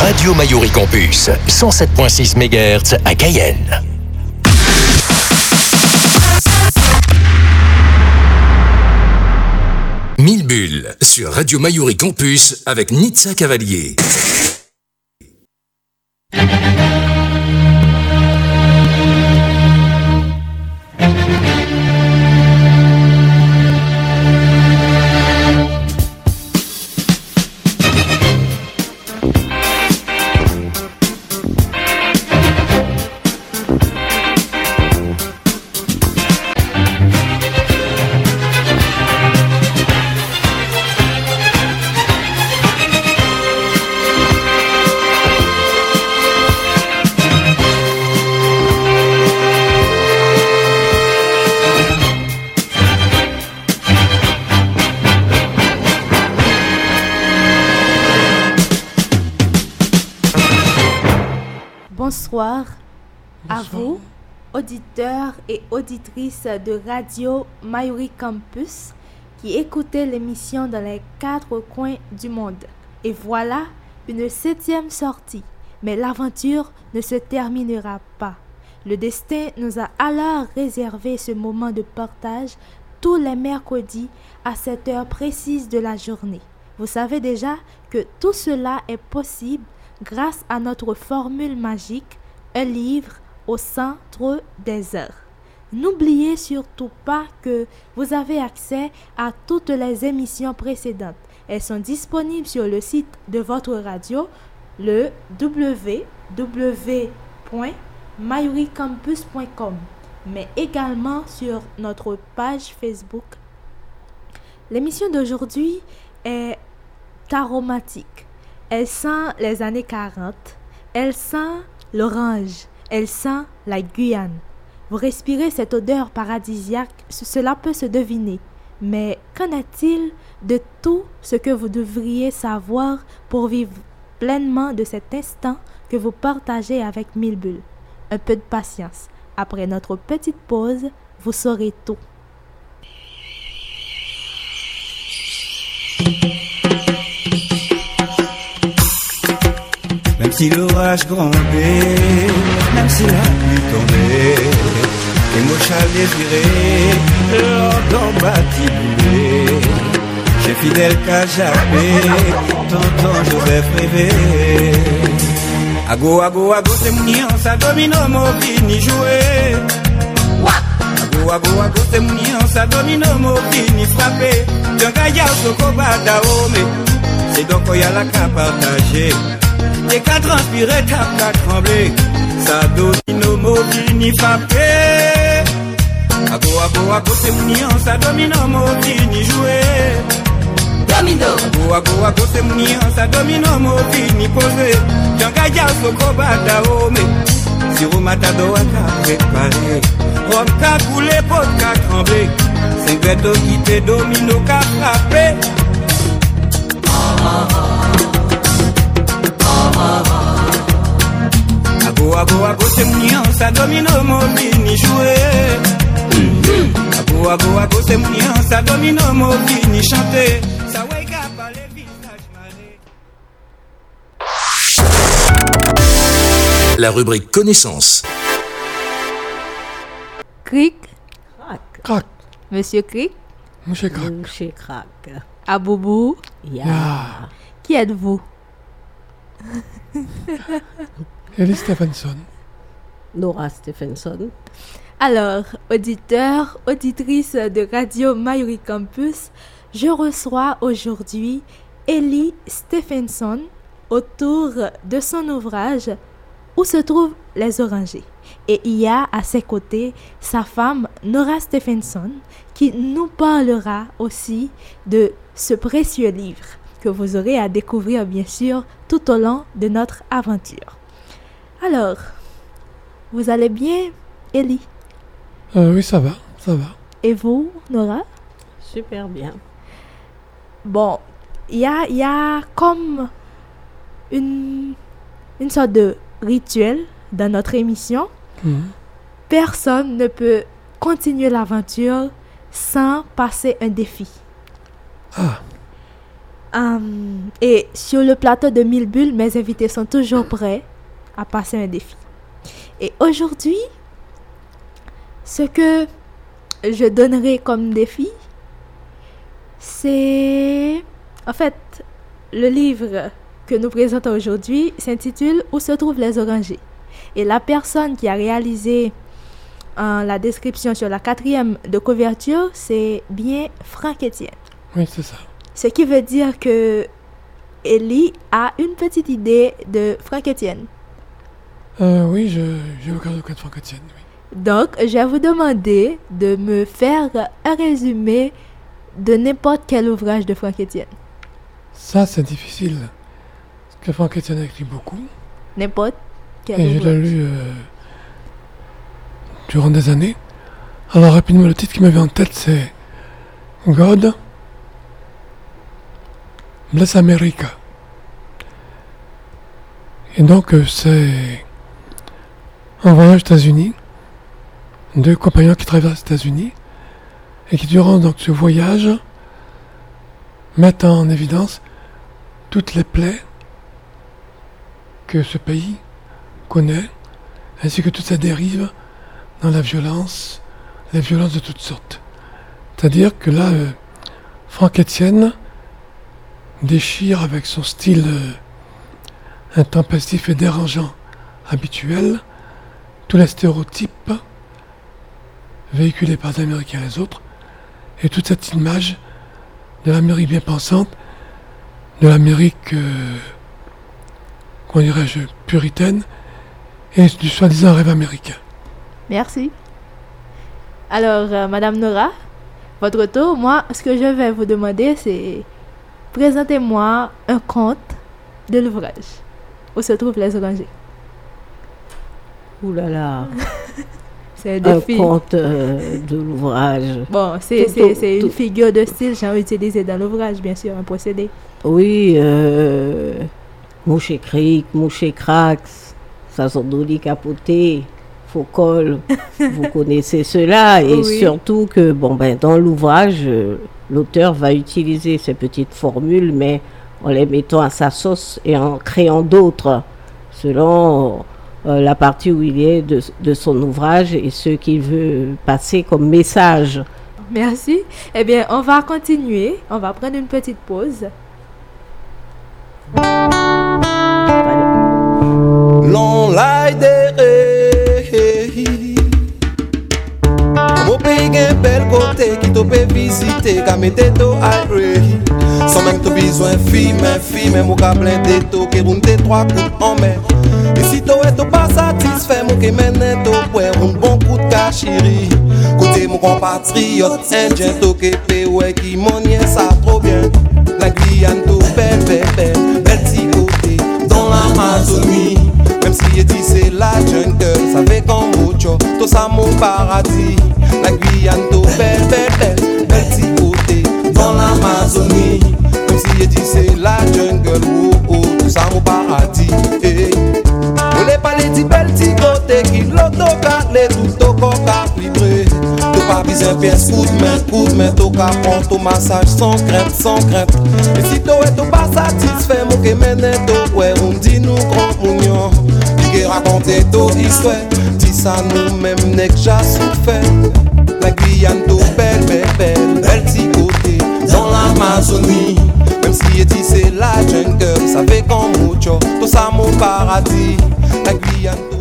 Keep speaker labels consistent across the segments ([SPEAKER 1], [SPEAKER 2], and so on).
[SPEAKER 1] Radio Mayuri Campus, 107.6 MHz à Cayenne. Mille bulles sur Radio Mayuri Campus avec Nitsa Cavalier.
[SPEAKER 2] Bonsoir à vous, auditeurs et auditrices de Radio Mayuri Campus qui écoutez l'émission dans les 4 coins du monde. Et voilà une 7e sortie. Mais l'aventure ne se terminera pas. Le destin nous a alors réservé ce moment de partage tous les mercredis à cette heure précise de la journée. Vous savez déjà que tout cela est possible grâce à notre formule magique, un livre au centre des heures. N'oubliez surtout pas que vous avez accès à toutes les émissions précédentes. Elles sont disponibles sur le site de votre radio, le www.mayuricampus.com, mais également sur notre page Facebook. L'émission d'aujourd'hui est aromatique. Elle sent les années 40, elle sent l'orange, elle sent la Guyane. Vous respirez cette odeur paradisiaque, cela peut se deviner. Mais qu'en est-il de tout ce que vous devriez savoir pour vivre pleinement de cet instant que vous partagez avec Mille bulles? Un peu de patience. Après notre petite pause, vous saurez tout.
[SPEAKER 3] Même si l'orage grondait, même si la pluie tombait, et moi j'allais désirer, l'ordre bâtibulé, j'ai fidèle qu'à jamais, tonton Joseph rêvé. Ago, c'est mon nian, ça domine mon fini jouer. Ago, c'est mon nian, ça domine mon fini frapper. D'un gaillard, ce combat d'Aomé, c'est donc qu'il y a la qu'à partager. Et qu'à transpirer, qu'à trembler, ça domine nos mots qui n'y frappent. Ago, c'est mon nian, ça domine nos mots qui n'y jouer. Domino. Ago, c'est mon nian, ça domine nos mots qui n'y poser. J'en gagne à ce combat d'Aomé. Si vous matado à préparer, Rome qu'a coulé, pot qu'a tremblé. 5 veto qui te domino qu'a frappé. Ago, c'est mon nian, ça domine mon fini jouer. Ago, c'est mon nian, ça domine mon fini chanter. Ça wake up à les visages marés.
[SPEAKER 1] La rubrique connaissance.
[SPEAKER 2] Cric,
[SPEAKER 4] Crac.
[SPEAKER 2] Monsieur Cric,
[SPEAKER 4] Monsieur Crac.
[SPEAKER 5] Chez Crac.
[SPEAKER 2] Aboubou,
[SPEAKER 5] Ya.
[SPEAKER 2] qui êtes-vous?
[SPEAKER 4] Ellie Stephenson.
[SPEAKER 5] Nora Stephenson.
[SPEAKER 2] Alors, auditeurs, auditrices de Radio Mayuri Campus, je reçois aujourd'hui Ellie Stephenson autour de son ouvrage Où se trouvent les orangers. Et il y a à ses côtés sa femme Nora Stephenson qui nous parlera aussi de ce précieux livre que vous aurez à découvrir bien sûr tout au long de notre aventure. Alors, vous allez bien, Ellie?
[SPEAKER 4] Oui, ça va.
[SPEAKER 2] Et vous, Nora?
[SPEAKER 5] Super bien.
[SPEAKER 2] Bon, il y a comme une sorte de rituel dans notre émission. Personne ne peut continuer l'aventure sans passer un défi. Et sur le plateau de 1000 bulles, mes invités sont toujours prêts à passer un défi. Et aujourd'hui, ce que je donnerai comme défi, c'est... En fait, le livre que nous présentons aujourd'hui s'intitule « Où se trouvent les orangers ?» Et la personne qui a réalisé la description sur la 4e de couverture, c'est bien Franck Etienne.
[SPEAKER 4] Oui, c'est ça.
[SPEAKER 2] Ce qui veut dire que Ellie a une petite idée de Franck Etienne.
[SPEAKER 4] Oui, j'ai aucun de Franck Etienne. Oui.
[SPEAKER 2] Donc, je vais vous demander de me faire un résumé de n'importe quel ouvrage de Franck Etienne.
[SPEAKER 4] Ça, c'est difficile. Parce que Franck Etienne a écrit beaucoup.
[SPEAKER 2] N'importe quel
[SPEAKER 4] et
[SPEAKER 2] ouvrage.
[SPEAKER 4] je l'ai lu durant des années. Alors, rapidement, le titre qui m'avait en tête, c'est God Bless America. Et donc, c'est un voyage aux États-Unis, 2 compagnons qui traversent les États-Unis et qui, durant donc ce voyage, mettent en évidence toutes les plaies que ce pays connaît, ainsi que toutes ses dérives dans la violence, les violences de toutes sortes. C'est-à-dire que là, Franck Etienne déchire avec son style intempestif et dérangeant habituel tous les stéréotypes véhiculés par les Américains et les autres, et toute cette image de l'Amérique bien pensante, de l'Amérique, comment dirais-je, puritaine, et du soi-disant rêve américain.
[SPEAKER 2] Merci. Alors, Madame Nora, votre tour. Moi, ce que je vais vous demander, c'est présentez-moi un conte de l'ouvrage. Où se trouvent les orangers?
[SPEAKER 5] Ouh là là.
[SPEAKER 2] C'est un défi.
[SPEAKER 5] Un conte de l'ouvrage.
[SPEAKER 2] Bon, c'est une figure de style, j'ai utilisé dans l'ouvrage, bien sûr, un procédé.
[SPEAKER 5] Oui, Mouche et Cric, Mouche et Crax, Sazondoli Capoté, Faucol, vous connaissez cela. Et
[SPEAKER 2] Oui.
[SPEAKER 5] surtout que, dans l'ouvrage, l'auteur va utiliser ces petites formules, mais en les mettant à sa sauce et en créant d'autres, selon la partie où il est de son ouvrage et ce qu'il veut passer comme message.
[SPEAKER 2] Merci. Eh bien, on va continuer. On va prendre une petite pause.
[SPEAKER 6] Long light mon pays gen bel côté qui te peut visiter, ka mette to aire. Sans même te besoin fille, mais mon ka blindé to que roule tes 3 coups en mer. Et si to est pas satisfait, mon que mène to pour un bon coup de cachiri. Côté mon compatriote indien to que pe ouais qui monien ça trop bien. La Guyane to belle petit côté dans l'Amazonie. Même si il dit c'est la jungle, ça fait comme mucho, tout ça mon paradis. La Guyane to belle petit côté dans l'Amazonie. Même si il dit c'est la jungle, tout ça mon paradis. On les pas les petits petit côté qui l'autocar les tout au corps livré. Tout pas besoin pièce coup de main, tout cas prend ton massage sans crainte. Et si toi est pas satisfait, mon que mène tout ouais on dit nous grand mounion. Qui raconter toute histoire, dis ça nous-mêmes n'est que j'ai souffert. La Guyane tout belle petit côté dans l'Amazonie. Même si il dit c'est la jungle, ça fait comme mucho, tout ça mon paradis. La Guyane tout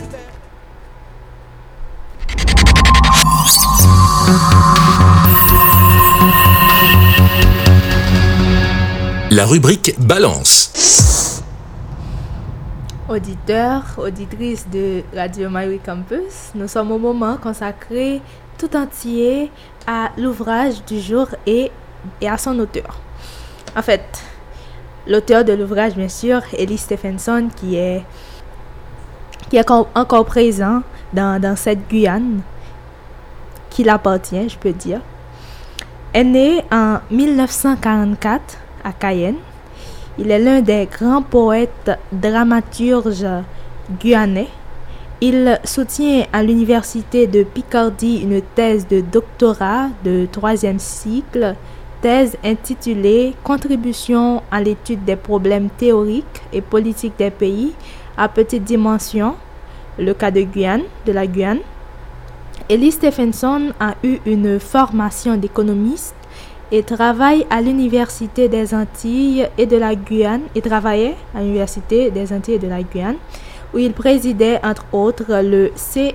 [SPEAKER 1] La rubrique Balance.
[SPEAKER 2] Auditeurs, auditrices de Radio Mayuri Campus, nous sommes au moment consacré tout entier à l'ouvrage du jour et à son auteur. En fait, l'auteur de l'ouvrage, bien sûr, Ellie Stephenson, qui est encore présent dans cette Guyane, qui l'appartient, je peux dire, est né en 1944 à Cayenne. Il est l'un des grands poètes dramaturges guyanais. Il soutient à l'université de Picardie une thèse de doctorat de 3e cycle thèse intitulée « Contribution à l'étude des problèmes théoriques et politiques des pays à petite dimension, le cas de la Guyane ». Ellie Stephenson a eu une formation d'économiste et travaille à l'Université des Antilles et de la Guyane et travaillait à l'Université des Antilles et de la Guyane où il présidait entre autres le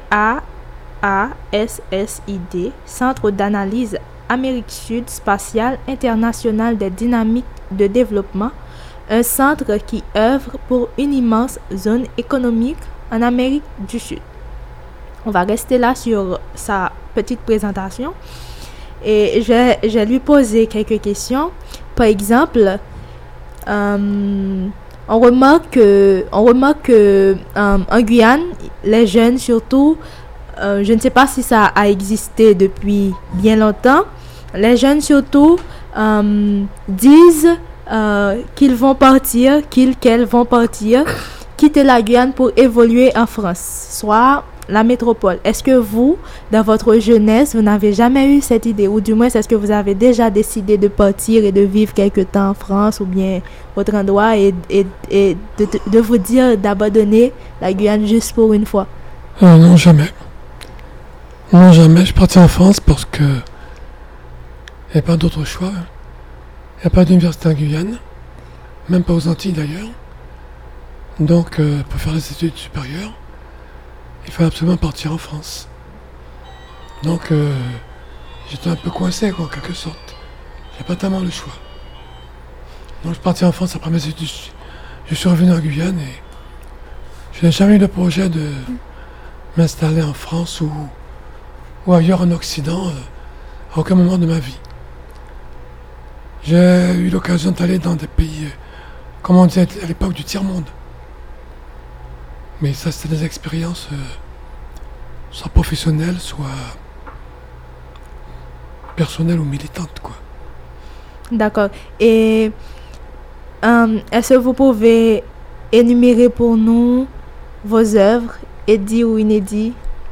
[SPEAKER 2] CAASSID, Centre d'analyse Amérique Sud Spatiale Internationale des dynamiques de développement, un centre qui œuvre pour une immense zone économique en Amérique du Sud. On va rester là sur sa petite présentation et je vais lui poser quelques questions. Par exemple, on remarque que en Guyane, les jeunes surtout, je ne sais pas si ça a existé depuis bien longtemps, les jeunes surtout disent qu'elles vont partir, quitter la Guyane pour évoluer en France, soit la métropole. Est-ce que vous, dans votre jeunesse, vous n'avez jamais eu cette idée, ou du moins est-ce que vous avez déjà décidé de partir et de vivre quelque temps en France ou bien autre endroit et de vous dire d'abandonner la Guyane juste pour une fois?
[SPEAKER 4] Non, jamais. Non, jamais. Je suis parti en France parce que il n'y a pas d'autre choix. Il n'y a pas d'université en Guyane, même pas aux Antilles d'ailleurs. Donc, pour faire des études supérieures, il fallait absolument partir en France. Donc, j'étais un peu coincé, quoi, en quelque sorte. J'ai pas tellement le choix. Donc, je suis parti en France après mes études. Je suis revenu en Guyane et je n'ai jamais eu le projet de m'installer en France ou ailleurs en Occident à aucun moment de ma vie. J'ai eu l'occasion d'aller dans des pays, comme on disait à l'époque, du tiers-monde. Mais ça, c'était des expériences soit professionnelles, soit personnelles ou militantes, quoi.
[SPEAKER 2] D'accord. Et est-ce que vous pouvez énumérer pour nous vos œuvres, édits ou inédits?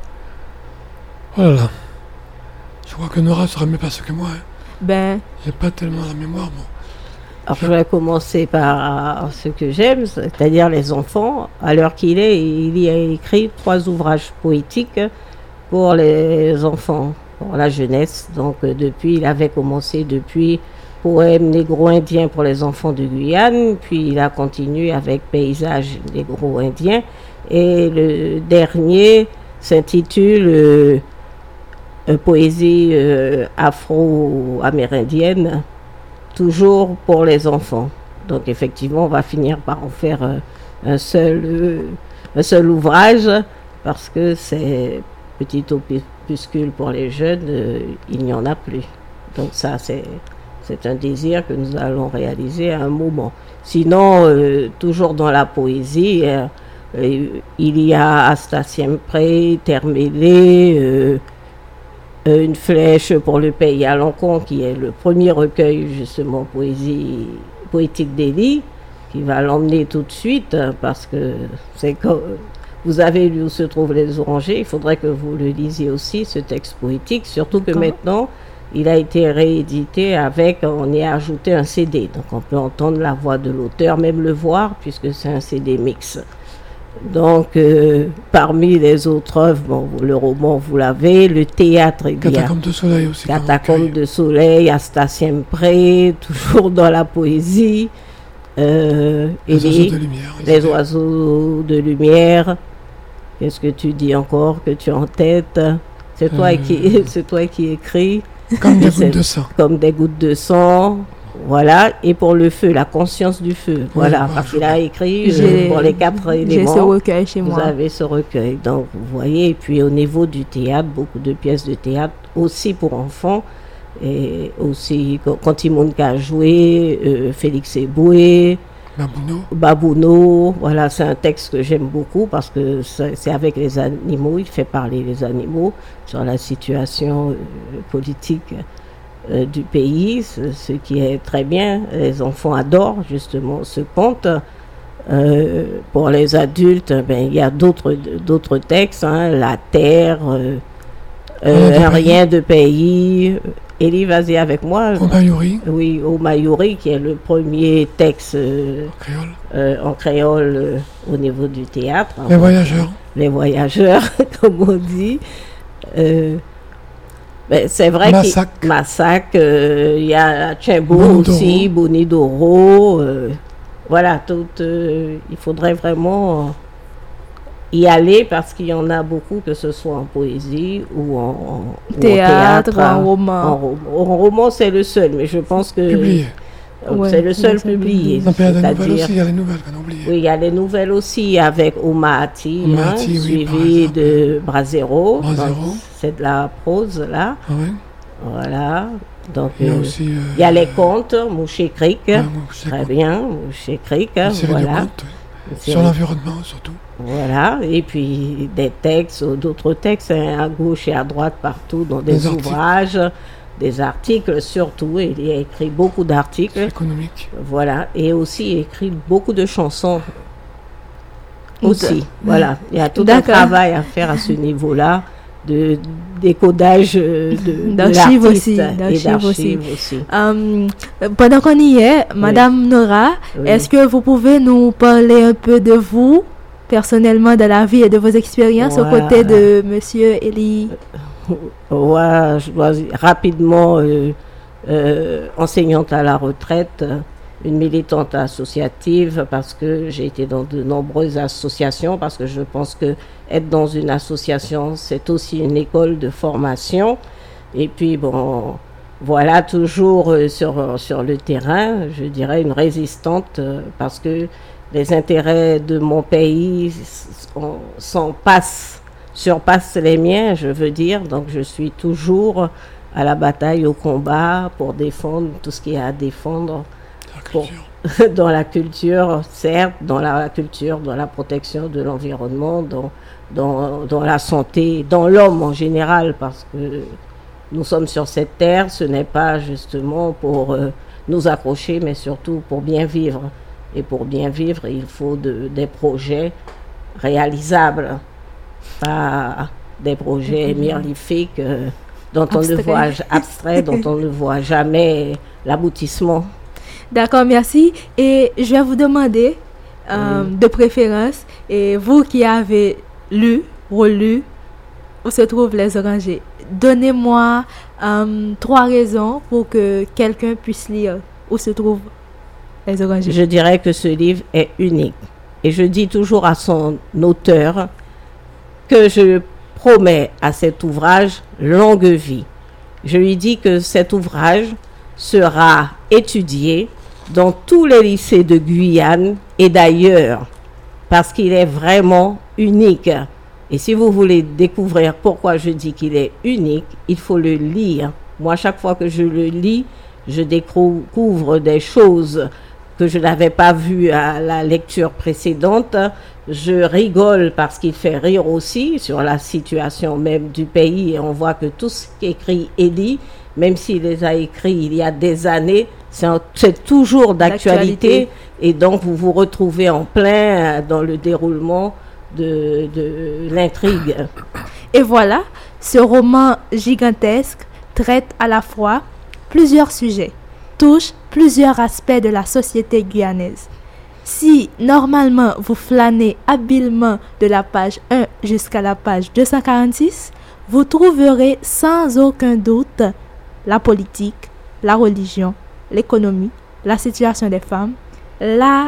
[SPEAKER 4] Voilà. Je crois que Nora sera mieux placée que moi. Hein.
[SPEAKER 2] Ben.
[SPEAKER 4] J'ai pas tellement la mémoire, bon.
[SPEAKER 5] Alors, je vais commencer par ce que j'aime, c'est-à-dire les enfants. À l'heure qu'il est, il y a écrit 3 ouvrages poétiques pour les enfants, pour la jeunesse. Donc, il avait commencé depuis Poème négro-indien pour les enfants de Guyane, puis il a continué avec Paysages négro-indiens. Et le dernier s'intitule Poésie afro-amérindienne, toujours pour les enfants. Donc effectivement, on va finir par en faire un seul ouvrage, parce que c'est petit opuscule pour les jeunes, il n'y en a plus. Donc ça, c'est un désir que nous allons réaliser à un moment. Sinon, toujours dans la poésie, il y a Asta Siempre, Termélé, Une flèche pour le pays à l'encontre, qui est le premier recueil justement poétique d'Ellie, qui va l'emmener tout de suite, parce que c'est comme vous avez lu Où se trouvent les orangers, il faudrait que vous le lisiez aussi, ce texte poétique, surtout que maintenant il a été réédité on y a ajouté un CD, donc on peut entendre la voix de l'auteur, même le voir, puisque c'est un CD mix. Donc, parmi les autres œuvres, bon, le roman, vous l'avez, le théâtre, il y a
[SPEAKER 4] Catacombes de Soleil aussi.
[SPEAKER 5] Catacombes de Soleil, Asta Siempre, toujours dans la poésie.
[SPEAKER 4] Les oiseaux de lumière.
[SPEAKER 5] Les oiseaux de lumière. Qu'est-ce que tu dis encore que tu as en tête? C'est toi qui écris.
[SPEAKER 4] Comme des gouttes de sang.
[SPEAKER 5] Comme des gouttes de sang. Voilà, et pour le feu, la conscience du feu. Voilà, parce qu'il a écrit pour les 4 éléments.
[SPEAKER 2] J'ai ce recueil chez moi.
[SPEAKER 5] Vous avez ce recueil. Donc, vous voyez, et puis au niveau du théâtre, beaucoup de pièces de théâtre, aussi pour enfants. Et aussi, quand Imon a joué, Félix Eboué, Babouno. Voilà, c'est un texte que j'aime beaucoup parce que c'est avec les animaux, il fait parler les animaux sur la situation politique du pays, ce qui est très bien. Les enfants adorent justement ce conte. Pour les adultes, il y a d'autres textes, hein, La Terre, Un rien de pays. Elie, vas-y avec moi.
[SPEAKER 4] Au Mayuri.
[SPEAKER 5] Oui, au Mayuri, qui est le premier texte en créole au niveau du théâtre.
[SPEAKER 4] Les voyageurs.
[SPEAKER 5] Les voyageurs, comme on dit. C'est vrai qu'il Massac, il y a Tchimbo aussi, Bonidoro. Voilà, il faudrait vraiment y aller parce qu'il y en a beaucoup, que ce soit en poésie ou en théâtre,
[SPEAKER 2] en roman.
[SPEAKER 5] En roman, c'est le seul, mais je pense que
[SPEAKER 4] publié.
[SPEAKER 5] C'est le seul publié.
[SPEAKER 4] Il y a des nouvelles aussi, il y a les nouvelles qu'on a oubliées.
[SPEAKER 5] Oui, il y a les nouvelles aussi avec Omaati, suivi de Brasero. C'est de la prose là.
[SPEAKER 4] Ah oui.
[SPEAKER 5] Voilà. Donc
[SPEAKER 4] il y a aussi
[SPEAKER 5] il y a les contes, Mouché Creek. Très bien, Mouché Creek. Voilà.
[SPEAKER 4] Contes, sur l'environnement surtout.
[SPEAKER 5] Voilà, et puis des textes, d'autres textes à gauche et à droite partout, dans des ouvrages, des articles surtout. Il a écrit beaucoup d'articles.
[SPEAKER 4] Économiques.
[SPEAKER 5] Voilà, et aussi écrit beaucoup de chansons. Aussi, voilà. Il y a tout un travail à faire à ce niveau-là. De décodage
[SPEAKER 2] d'archives aussi, pendant qu'on y est, Madame Nora, est-ce que vous pouvez nous parler un peu de vous personnellement, de la vie et de vos expériences aux côtés de Monsieur Elie?
[SPEAKER 5] Ouais, je dois rapidement enseignante à la retraite, une militante associative parce que j'ai été dans de nombreuses associations, parce que je pense que être dans une association, c'est aussi une école de formation. Et puis, bon, voilà, toujours sur le terrain, je dirais une résistante parce que les intérêts de mon pays surpassent les miens, je veux dire. Donc, je suis toujours à la bataille, au combat pour défendre tout ce qu'il y a à défendre. Dans la culture, certes, dans la culture, dans la protection de l'environnement, dans la santé, dans l'homme en général, parce que nous sommes sur cette terre, ce n'est pas justement pour nous accrocher, mais surtout pour bien vivre. Et pour bien vivre, il faut des projets réalisables, pas des projets mirifiques dont on ne voit abstraits, dont on ne voit jamais l'aboutissement.
[SPEAKER 2] D'accord, merci. Et je vais vous demander de préférence, et vous qui avez lu, relu, où se trouvent les orangers, donnez-moi 3 raisons pour que quelqu'un puisse lire où se trouvent les orangers.
[SPEAKER 5] Je dirais que ce livre est unique. Et je dis toujours à son auteur que je promets à cet ouvrage longue vie. Je lui dis que cet ouvrage sera étudié dans tous les lycées de Guyane et d'ailleurs, parce qu'il est vraiment unique. Et si vous voulez découvrir pourquoi je dis qu'il est unique, il faut le lire. Moi, chaque fois que je le lis, je découvre des choses que je n'avais pas vues à la lecture précédente. Je rigole parce qu'il fait rire aussi sur la situation même du pays. Et on voit que tout ce qu'écrit Elie, même s'il les a écrits il y a des années, c'est toujours d'actualité. Et donc, vous vous retrouvez en plein dans le déroulement de l'intrigue.
[SPEAKER 2] Et voilà, ce roman gigantesque traite à la fois plusieurs sujets, touche plusieurs aspects de la société guyanaise. Si, normalement, vous flânez habilement de la page 1 jusqu'à la page 246, vous trouverez sans aucun doute la politique, la religion, l'économie, la situation des femmes, la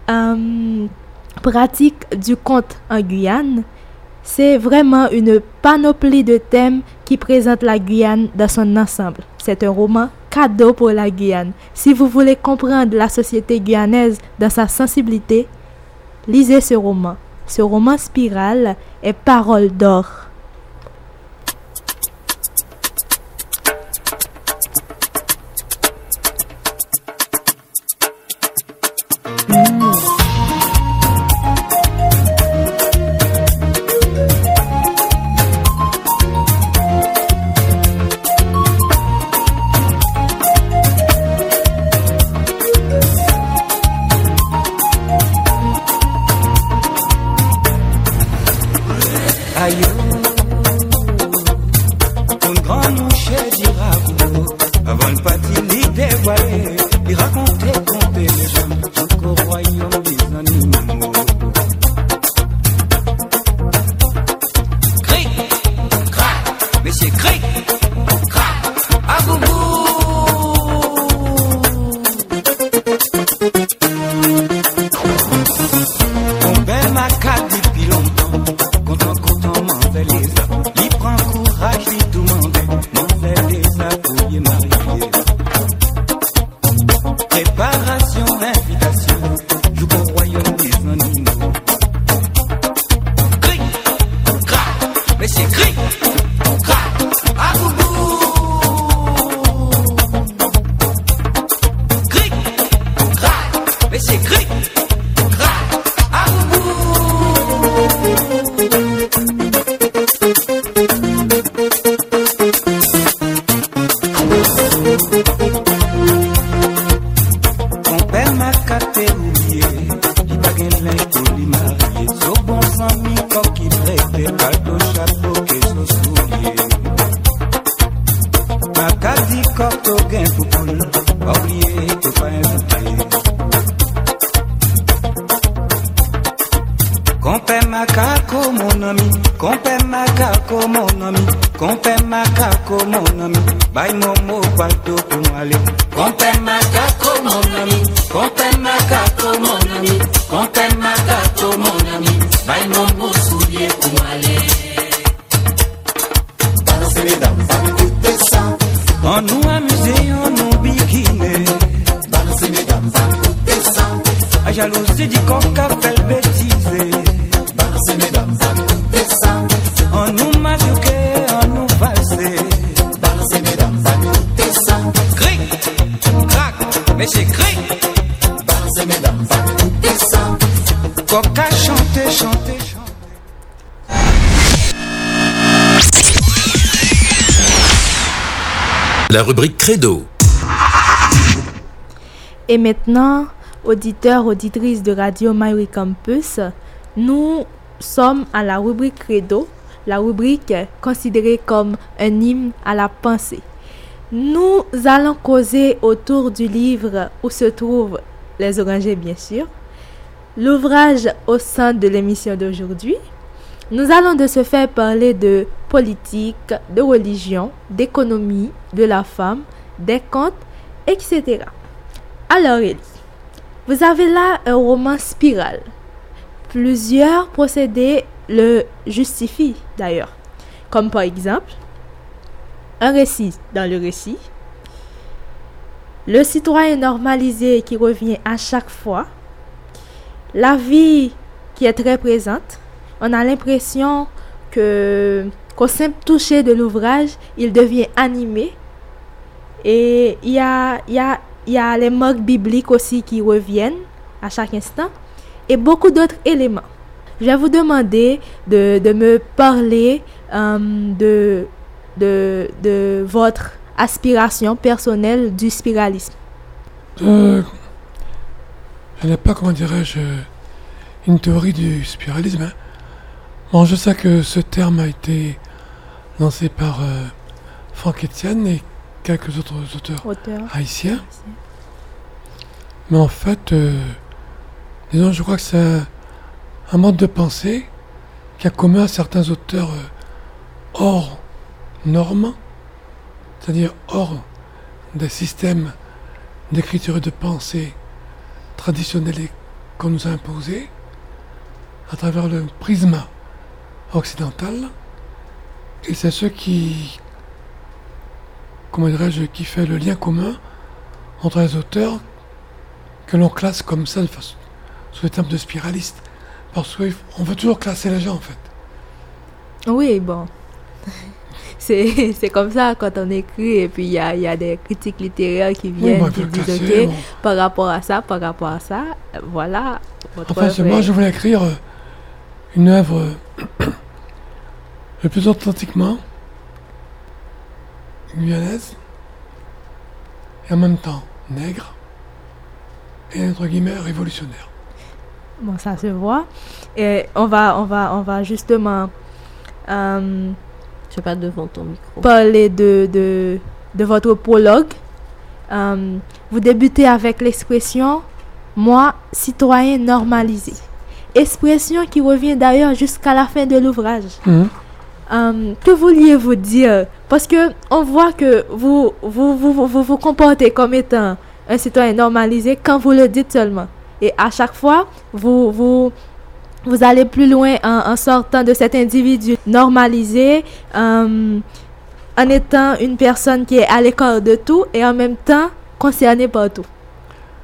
[SPEAKER 2] pratique du conte en Guyane. C'est vraiment une panoplie de thèmes qui présente la Guyane dans son ensemble. C'est un roman cadeau pour la Guyane. Si vous voulez comprendre la société guyanaise dans sa sensibilité, lisez ce roman. Ce roman Spirale est parole d'or.
[SPEAKER 3] préparation, invitation, joue au royaume des animaux. Cric, crac, mais c'est cric, crac, à boubou. Cric, crac, mais c'est cric, crac, à boubou. Mon père m'a capté oublié, il pas gain l'un pour lui marier. So bon sang mi coq qui prête, caldo chapeau que so soulier. Ma cadi coq to gain pour poule, pas oublier que pas invité. Compère ma caco mon ami, compère ma caco mon ami, compère ma caco mon ami, bye momo balto pour moi aller. Compère ma caco mon ami, compère ma caco mon ami, compère ma caco mon ami, bye momo soulier pour moi aller.
[SPEAKER 6] Balancez les dames, ça m'écoutez ça.
[SPEAKER 3] On nous amusait, on nous biquinait.
[SPEAKER 6] Balancez les dames, ça m'écoutez ça.
[SPEAKER 3] La jalousie du coq a fait le bêtiser.
[SPEAKER 6] Balancez les dames, ça m'écoutez ça.
[SPEAKER 3] On nous mazouquait, on nous valsait.
[SPEAKER 6] Balancez les dames, ça m'écoutez ça.
[SPEAKER 3] Cric, crac, mais c'est cric.
[SPEAKER 6] Balancez les dames, ça m'écoutez ça.
[SPEAKER 3] Coq a chanté, chanté, chanté.
[SPEAKER 1] La rubrique Credo.
[SPEAKER 2] Et maintenant, auditeurs, auditrices de Radio Mayuri Campus, nous sommes à la rubrique Credo, la rubrique considérée comme un hymne à la pensée. Nous allons causer autour du livre où se trouvent les orangers, bien sûr, l'ouvrage au centre de l'émission d'aujourd'hui. Nous allons de ce fait parler de politique, de religion, d'économie, de la femme, des contes, etc. Alors, Elie, vous avez là un roman spirale. Plusieurs procédés le justifient d'ailleurs. Comme par exemple, un récit dans le récit, le citoyen normalisé qui revient à chaque fois, la vie qui est très présente. On a l'impression qu'au simple toucher de l'ouvrage, il devient animé. Et il y a les mots bibliques aussi qui reviennent à chaque instant. Et beaucoup d'autres éléments. Je vais vous demander de me parler de votre aspiration personnelle du spiralisme.
[SPEAKER 4] Je n'ai pas, comment dirais-je, une théorie du spiralisme. Hein. Bon, je sais que ce terme a été lancé par Franck Etienne et quelques autres auteurs haïtiens. Mais en fait, disons, je crois que c'est un mode de pensée qui est commun à certains auteurs hors normes, c'est-à-dire hors des systèmes d'écriture et de pensée traditionnels qu'on nous a imposés, à travers le prisme occidental. Et c'est ce qui, comment dirais-je, qui fait le lien commun entre les auteurs que l'on classe comme ça, sous le terme de spiraliste. Parce qu'on veut toujours classer les gens, en fait.
[SPEAKER 2] Oui, bon. C'est comme ça quand on écrit, et puis il y a des critiques littéraires qui viennent, qui disent classer, ok, bon. par rapport à ça, voilà.
[SPEAKER 4] Enfin, moi, je voulais écrire une œuvre le plus authentiquement guyanaise, et en même temps nègre, et entre guillemets révolutionnaire.
[SPEAKER 2] Bon, ça se voit. Et on va justement
[SPEAKER 5] je suis pas devant ton micro.
[SPEAKER 2] Parler de votre prologue. Vous débutez avec l'expression « moi, citoyen normalisé ». Expression qui revient d'ailleurs jusqu'à la fin de l'ouvrage. Que vouliez-vous dire? Parce que on voit que vous comportez comme étant un citoyen normalisé quand vous le dites seulement. Et à chaque fois, vous allez plus loin en sortant de cet individu normalisé, en étant une personne qui est à l'écart de tout et en même temps concernée par tout.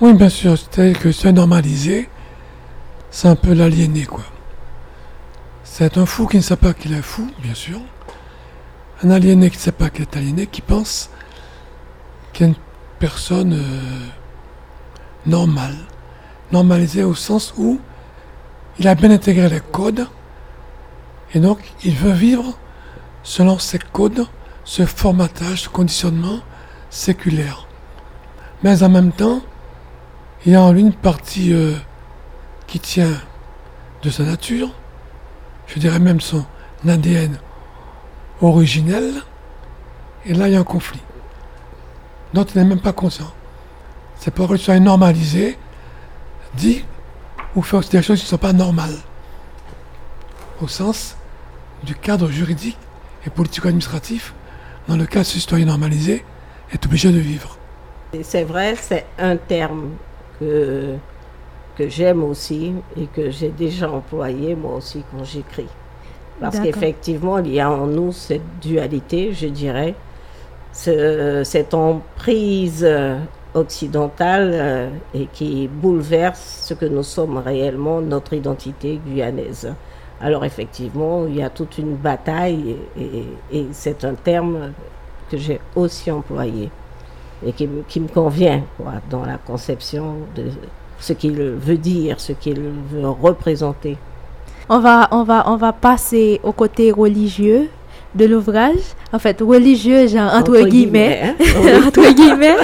[SPEAKER 4] Oui, bien sûr, c'est que se normaliser, c'est un peu l'aliéner, quoi. C'est un fou qui ne sait pas qu'il est fou, bien sûr. Un aliéné qui ne sait pas qu'il est aliéné, qui pense qu'il est une personne normale. Normalisée au sens où il a bien intégré les codes, et donc il veut vivre selon ces codes, ce formatage, ce conditionnement séculaire. Mais en même temps, il y a en lui une partie qui tient de sa nature, je dirais même son ADN originel, et là il y a un conflit dont il n'est même pas conscient. C'est pour qu'il soit normalisé, dit ou fait aussi des choses qui ne sont pas normales, au sens du cadre juridique et politico-administratif dans lequel ce citoyen normalisé est obligé de vivre.
[SPEAKER 5] Et c'est vrai, c'est un terme que j'aime aussi et que j'ai déjà employé moi aussi quand j'écris. Parce qu'effectivement, il y a en nous cette dualité, je dirais, cette emprise occidentale et qui bouleverse ce que nous sommes réellement, notre identité guyanaise. Alors effectivement, il y a toute une bataille et c'est un terme que j'ai aussi employé et qui me convient, quoi, dans la conception de ce qu'il veut dire, ce qu'il veut représenter.
[SPEAKER 2] On va passer au côté religieux de l'ouvrage. En fait, religieux, genre entre guillemets. Entre guillemets.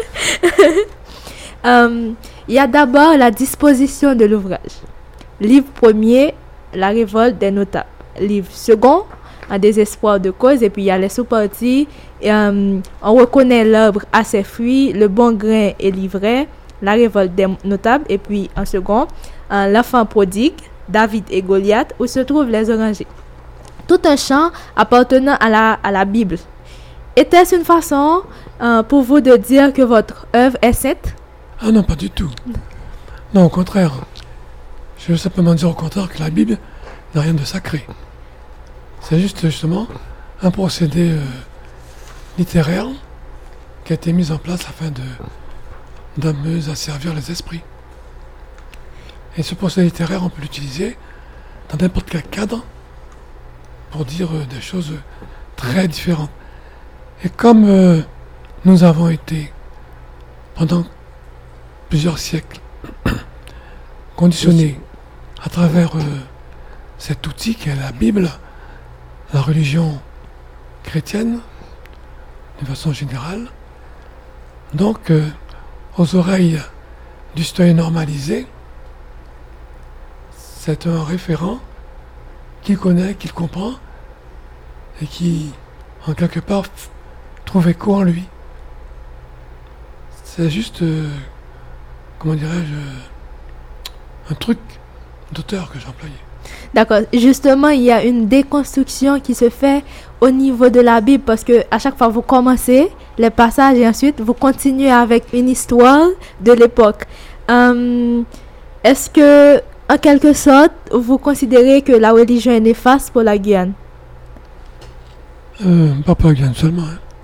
[SPEAKER 2] Il y a d'abord la disposition de l'ouvrage. Livre premier, La révolte des notables. Livre second, Un désespoir de cause. Et puis il y a les sous-parties. On reconnaît l'arbre à ses fruits, le bon grain est livré, La révolte des notables. Et puis en second, L'enfant prodigue, David et Goliath, où se trouvent les orangers. Tout un chant appartenant à la Bible. Était-ce une façon pour vous de dire que votre œuvre est sainte?
[SPEAKER 4] Ah non, pas du tout. Non, au contraire. Je veux simplement dire au contraire que la Bible n'a rien de sacré. C'est juste justement un procédé littéraire qui a été mis en place afin d'amener à servir les esprits. Et ce procédé littéraire, on peut l'utiliser dans n'importe quel cadre pour dire des choses très différentes. Et comme nous avons été pendant plusieurs siècles conditionnés à travers cet outil qu'est la Bible, la religion chrétienne, de façon générale, donc aux oreilles du citoyen normalisé, c'est un référent qu'il connaît, qu'il comprend et qui, en quelque part, trouve écho en lui. C'est juste, comment dirais-je, un truc d'auteur que j'ai employé.
[SPEAKER 2] D'accord. Justement, il y a une déconstruction qui se fait au niveau de la Bible parce que à chaque fois vous commencez les passages et ensuite vous continuez avec une histoire de l'époque. Est-ce que en quelque sorte, vous considérez que la religion est néfaste pour la Guyane?
[SPEAKER 4] Pas pour la Guyane seulement.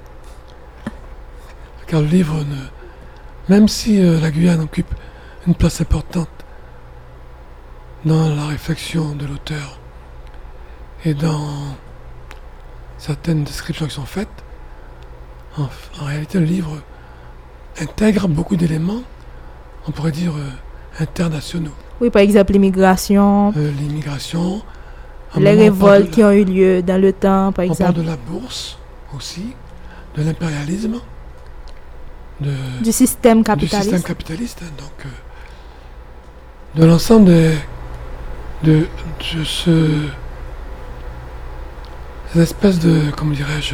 [SPEAKER 4] Car le livre, même si la Guyane occupe une place importante dans la réflexion de l'auteur et dans certaines descriptions qui sont faites, en réalité, le livre intègre beaucoup d'éléments, on pourrait dire, internationaux.
[SPEAKER 2] Oui, par exemple, l'immigration.
[SPEAKER 4] Les
[SPEAKER 2] révoltes qui ont eu lieu dans le temps, par exemple.
[SPEAKER 4] On parle de la bourse aussi, de l'impérialisme,
[SPEAKER 2] du système capitaliste.
[SPEAKER 4] Donc, de l'ensemble de ces espèces de, comment dirais-je,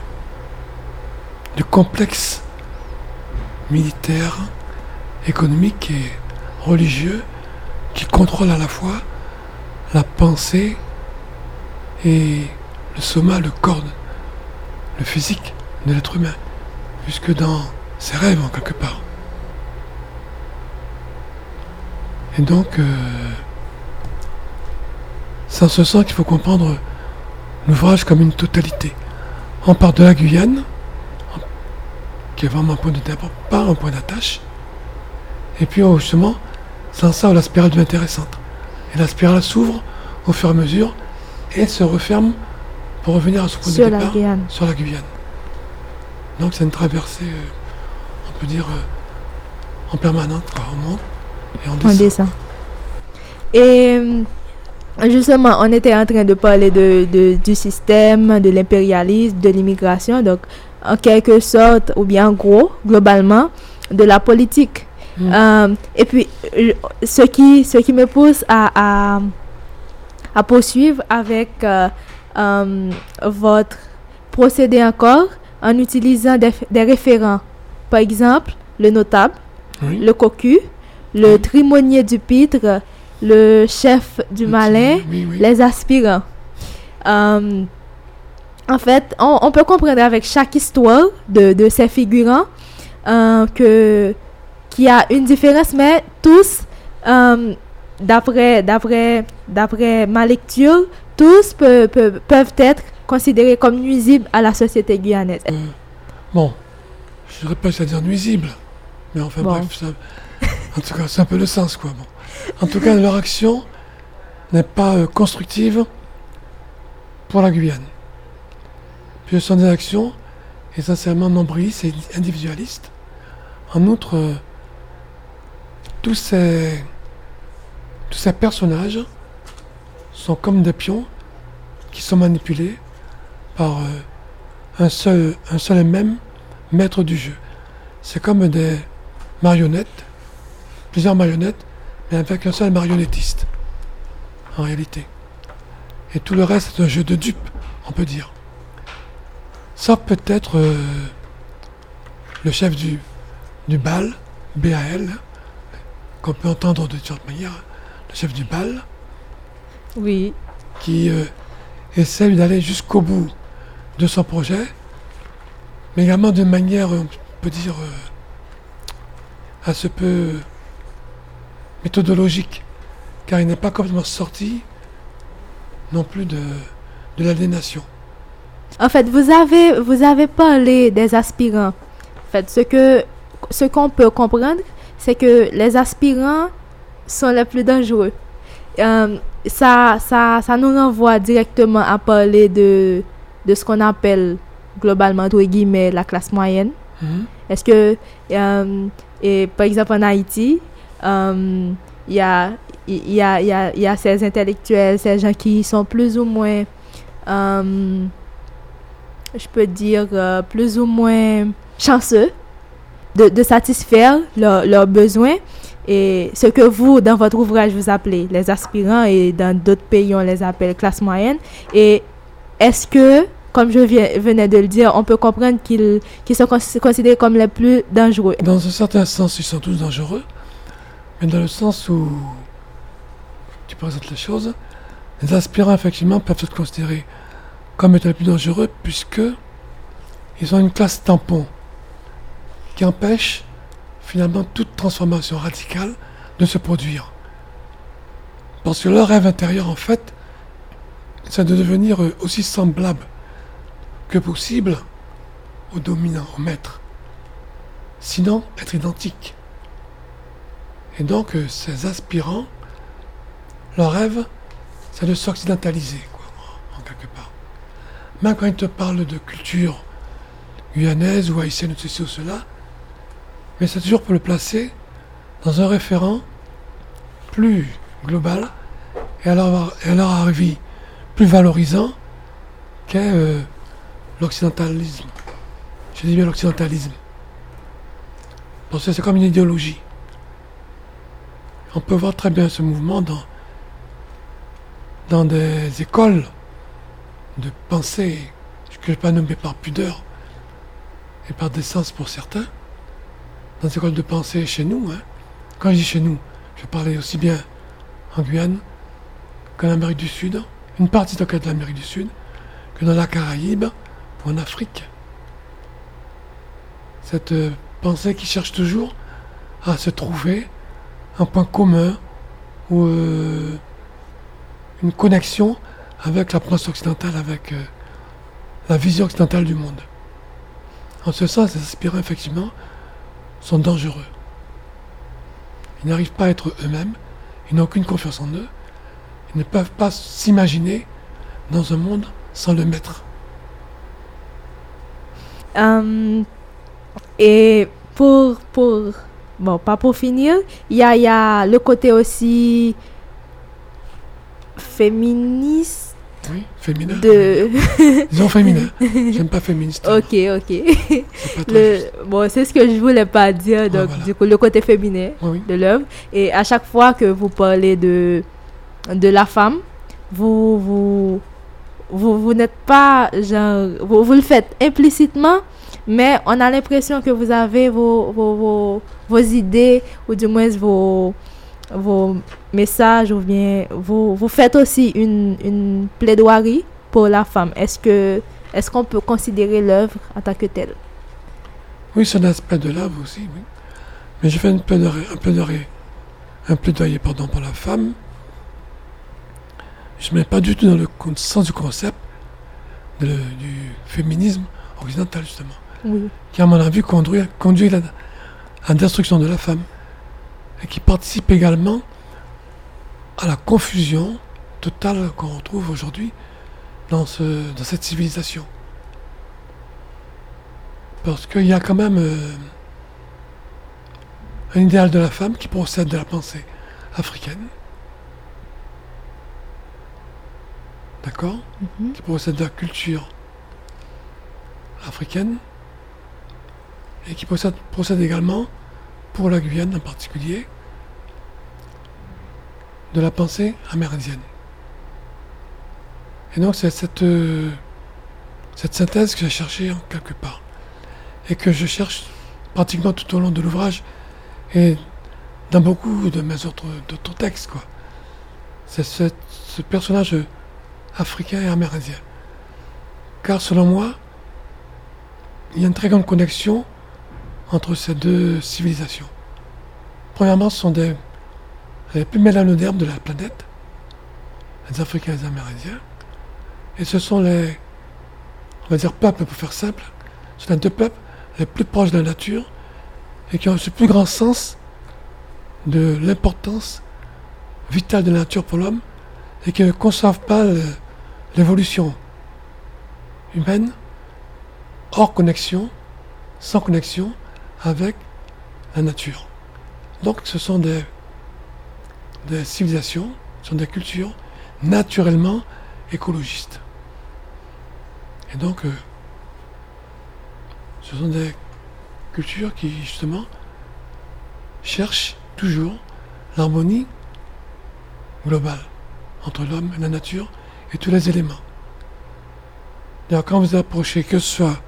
[SPEAKER 4] de complexe militaire, économique et religieux qui contrôle à la fois la pensée et le soma, le corps, le physique de l'être humain, jusque dans ses rêves en quelque part. Et donc, c'est en ce sens qu'il faut comprendre l'ouvrage comme une totalité. On part de la Guyane, qui est vraiment un point de départ, pas un point d'attache, Et puis justement, c'est ça où la spirale devient intéressante. Et la spirale s'ouvre au fur et à mesure et se referme pour revenir à ce point de départ sur la Guyane. Donc c'est une traversée, on peut dire, en permanente, quoi. On monte et on descend.
[SPEAKER 2] Et justement, on était en train de parler du système, de l'impérialisme, de l'immigration, donc en quelque sorte, ou bien en gros, globalement, de la politique. Et puis, ce qui me pousse à poursuivre avec votre procédé encore, en utilisant des référents. Par exemple, le notable, le cocu, le trimonier du pitre, le chef du malin, les aspirants. En fait, on peut comprendre avec chaque histoire de ces figurants qu'il y a une différence, mais tous, d'après ma lecture, tous peuvent être considérés comme nuisibles à la société guyanaise.
[SPEAKER 4] Bon, je ne dirais pas que ça veut dire nuisible, mais enfin bref, ça, en tout cas, c'est un peu le sens, quoi. Bon. En tout cas, leur action n'est pas constructive pour la Guyane. Puis ce sont des actions essentiellement nombrilistes et individualistes. En outre, tous ces personnages sont comme des pions qui sont manipulés par un seul et même maître du jeu. C'est comme des marionnettes, plusieurs marionnettes, mais avec un seul marionnettiste, en réalité. Et tout le reste est un jeu de dupes, on peut dire. Sauf peut-être le chef du bal, BAL, qu'on peut entendre de différentes manières, le chef du bal, qui essaie d'aller jusqu'au bout de son projet, mais également d'une manière, on peut dire, assez peu méthodologique, car il n'est pas complètement sorti non plus de l'aliénation.
[SPEAKER 2] En fait, vous avez parlé des aspirants. En fait, ce qu'on peut comprendre, c'est que les aspirants sont les plus dangereux. Ça nous renvoie directement à parler de ce qu'on appelle globalement, entre guillemets, la classe moyenne. Est-ce que, et par exemple en Haïti, il y a ces intellectuels, ces gens qui sont plus ou moins, je peux dire, plus ou moins chanceux de satisfaire leurs besoins. Et ce que vous, dans votre ouvrage, vous appelez les aspirants, et dans d'autres pays, on les appelle classe moyenne. Et est-ce que, comme je venais de le dire, on peut comprendre qu'ils sont considérés comme les plus dangereux?
[SPEAKER 4] Dans un certain sens, ils sont tous dangereux, mais dans le sens où tu présentes les choses, les aspirants, effectivement, peuvent être considérés comme étant les plus dangereux, puisque ils ont une classe tampon qui empêche finalement toute transformation radicale de se produire. Parce que leur rêve intérieur, en fait, c'est de devenir aussi semblable que possible au dominant, au maître. Sinon, être identique. Et donc, ces aspirants, leur rêve, c'est de s'occidentaliser, quoi, en quelque part. Même quand ils te parlent de culture guyanaise ou haïtienne, ou ceci ou cela, mais c'est toujours pour le placer dans un référent plus global et à leur avis plus valorisant qu'est l'occidentalisme. Je dis bien l'occidentalisme. Parce que c'est comme une idéologie. On peut voir très bien ce mouvement dans des écoles de pensée, que je ne vais pas nommer par pudeur et par décence pour certains, dans des écoles de pensée chez nous. Quand je dis chez nous, je parlais aussi bien en Guyane qu'en Amérique du Sud, une partie de l'Amérique du Sud, que dans la Caraïbe ou en Afrique. Cette pensée qui cherche toujours à se trouver un point commun ou une connexion avec la pensée occidentale, avec la vision occidentale du monde. En ce sens, les aspirants, effectivement, sont dangereux. Ils n'arrivent pas à être eux-mêmes, ils n'ont aucune confiance en eux, ils ne peuvent pas s'imaginer dans un monde sans le maître.
[SPEAKER 2] Et bon, pas pour finir, il y a le côté aussi féministe.
[SPEAKER 4] Oui, féminin.
[SPEAKER 2] Disons
[SPEAKER 4] féminin. J'aime pas féministe.
[SPEAKER 2] Ok. Bon, c'est ce que je voulais pas dire. Donc, voilà. Du coup, le côté féminin de l'œuvre. Et à chaque fois que vous parlez de la femme, vous n'êtes pas genre, vous le faites implicitement, mais on a l'impression que vous avez vos idées, ou du moins vos messages, ou bien vous faites aussi une plaidoirie pour la femme. Est-ce qu'on peut considérer l'œuvre en tant que telle?
[SPEAKER 4] Oui, c'est un aspect de l'œuvre aussi, oui. Mais je fais un plaidoyer pour la femme. Je ne mets pas du tout dans le sens du concept du féminisme occidental, justement.
[SPEAKER 2] Oui.
[SPEAKER 4] Qui, à mon avis, conduit à la destruction de la femme. Et qui participe également à la confusion totale qu'on retrouve aujourd'hui dans cette civilisation. Parce qu'il y a quand même un idéal de la femme qui procède de la pensée africaine. D'accord ?
[SPEAKER 2] Mm-hmm.
[SPEAKER 4] Qui procède de la culture africaine. Et qui procède également, pour la Guyane en particulier, de la pensée amérindienne. Et donc c'est cette synthèse que j'ai cherchée en quelque part, et que je cherche pratiquement tout au long de l'ouvrage, et dans beaucoup de mes d'autres textes, quoi. C'est ce personnage africain et amérindien. Car selon moi, il y a une très grande connexion entre ces deux civilisations. Premièrement, ce sont les plus mélanodermes de la planète, les Africains et les Amérindiens, et ce sont on va dire peuples pour faire simple, ce sont les deux peuples les plus proches de la nature et qui ont ce plus grand sens de l'importance vitale de la nature pour l'homme et qui ne conçoivent pas l'évolution humaine hors connexion, sans connexion avec la nature. Donc ce sont des civilisations, ce sont des cultures naturellement écologistes. Et donc ce sont des cultures qui justement cherchent toujours l'harmonie globale entre l'homme et la nature et tous les éléments. D'ailleurs, quand vous approchez, que ce soit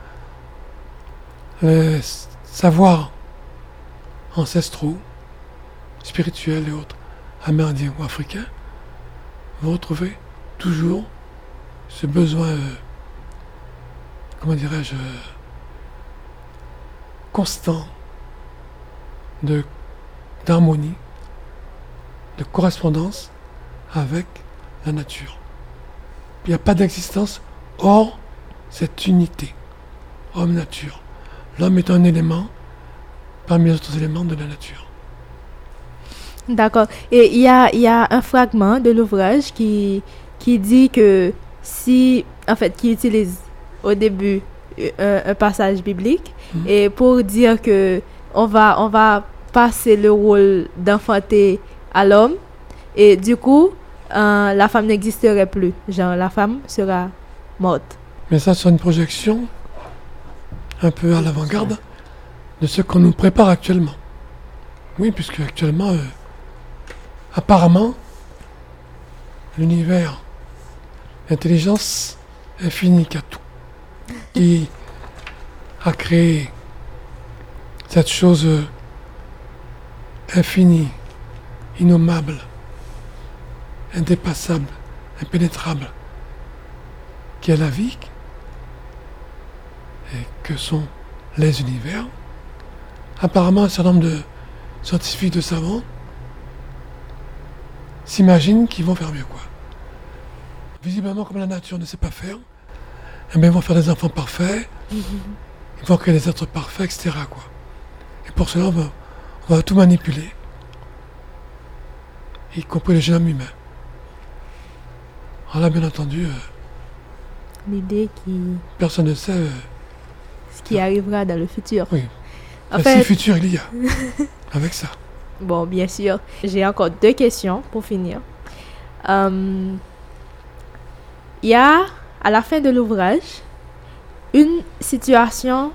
[SPEAKER 4] les savoirs ancestraux, spirituels et autres, amérindiens ou africains, vous retrouvez toujours ce besoin, constant d'harmonie, de correspondance avec la nature. Il n'y a pas d'existence hors cette unité, homme-nature. L'homme est un élément parmi les autres éléments de la nature.
[SPEAKER 2] D'accord. Et il y a un fragment de l'ouvrage qui dit que qui utilise au début un passage biblique, et pour dire que on va passer le rôle d'enfanter à l'homme, et du coup la femme n'existerait plus, genre la femme sera morte.
[SPEAKER 4] Mais ça, c'est une projection un peu à l'avant-garde de ce qu'on nous prépare actuellement. Oui, puisque actuellement, apparemment, l'univers, l'intelligence infinie qui a tout, qui a créé cette chose infinie, innommable, indépassable, impénétrable, qui est la vie, et que sont les univers. Apparemment, un certain nombre de scientifiques, de savants, s'imaginent qu'ils vont faire mieux, quoi. Visiblement, comme la nature ne sait pas faire, eh bien, ils vont faire des enfants parfaits, ils vont créer des êtres parfaits, etc., quoi. Et pour cela, on va tout manipuler, y compris le génome humain. Alors là, bien entendu,
[SPEAKER 2] L'idée qui...
[SPEAKER 4] personne ne sait.
[SPEAKER 2] ce qui arrivera dans le futur.
[SPEAKER 4] Oui.
[SPEAKER 2] En
[SPEAKER 4] Si
[SPEAKER 2] fait,
[SPEAKER 4] futur il y a, avec ça.
[SPEAKER 2] bon, bien sûr, j'ai encore 2 questions pour finir. Il y a, à la fin de l'ouvrage, une situation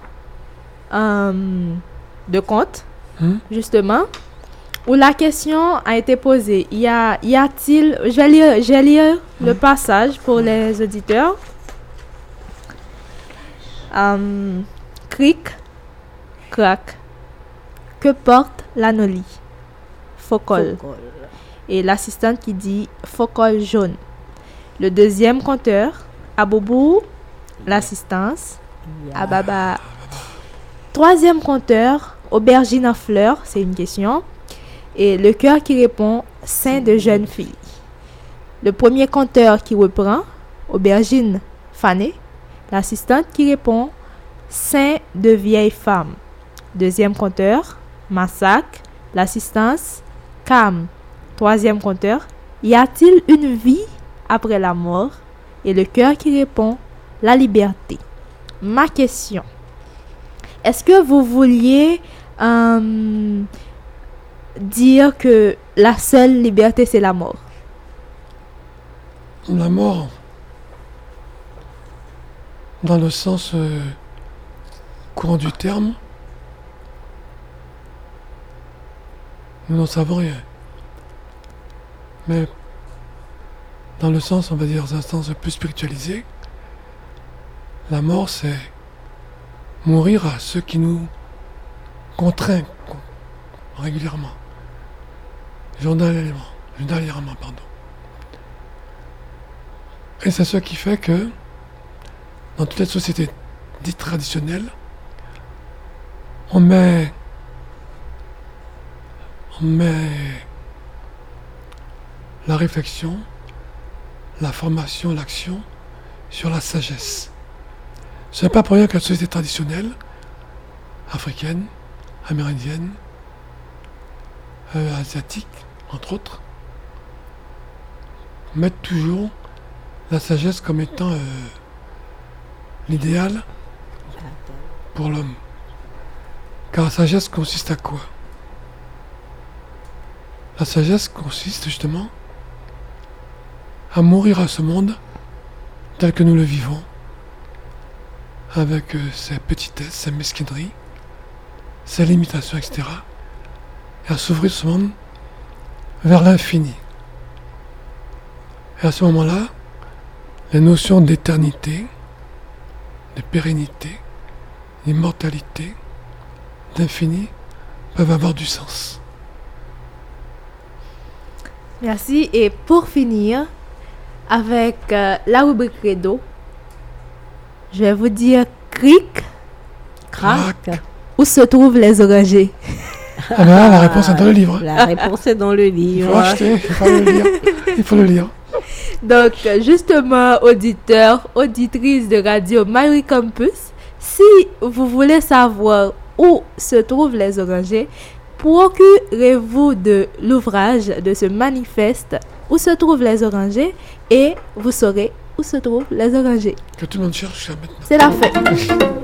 [SPEAKER 2] de conte, justement, où la question a été posée. Y a-t-il... Je vais lire le passage pour les auditeurs. Cric, crac. Que porte l'anolie? Focole. Et l'assistante qui dit focole jaune. Le deuxième conteur, Aboubou, l'assistance, Ababa. Troisième conteur, aubergine en fleurs, c'est une question. Et le cœur qui répond, sein de jeune fille. Le premier conteur qui reprend, aubergine fanée. L'assistante qui répond, sein de vieille femme. Deuxième conteur, massacre. L'assistance, calme. Troisième conteur, y a-t-il une vie après la mort? Et le cœur qui répond, la liberté. Ma question, est-ce que vous vouliez dire que la seule liberté, c'est la mort?
[SPEAKER 4] La mort, dans le sens courant du terme, nous n'en savons rien. Mais dans le sens, on va dire, un sens plus spiritualisé, la mort, c'est mourir à ceux qui nous contraignent régulièrement, journalièrement, pardon. Et c'est ce qui fait que dans toutes les sociétés dites traditionnelles, on met la réflexion, la formation, l'action sur la sagesse. Ce n'est pas pour rien que la société traditionnelle, africaine, amérindienne, asiatique, entre autres, mettent toujours la sagesse comme étant l'idéal pour l'homme. Car la sagesse consiste à quoi? La sagesse consiste justement à mourir à ce monde tel que nous le vivons, avec ses petitesses, ses mesquineries, ses limitations, etc. Et à s'ouvrir ce monde vers l'infini. Et à ce moment-là, les notions d'éternité, de pérennité, d'immortalité, d'infini peuvent avoir du sens.
[SPEAKER 2] Merci. Et pour finir, avec la rubrique Credo, je vais vous dire cric, crac, où se trouvent les orangers?
[SPEAKER 4] Ah ben, la réponse est dans le livre.
[SPEAKER 5] La réponse est dans le livre.
[SPEAKER 4] Il faut acheter, il faut le lire. Il faut le lire.
[SPEAKER 2] Donc, justement, auditeurs, auditrices de Radio Mayuri Campus, si vous voulez savoir où se trouvent les orangers, procurez-vous de l'ouvrage de ce manifeste où se trouvent les orangers et vous saurez où se trouvent les orangers.
[SPEAKER 4] Que tout le monde cherche ça maintenant.
[SPEAKER 2] C'est la fin.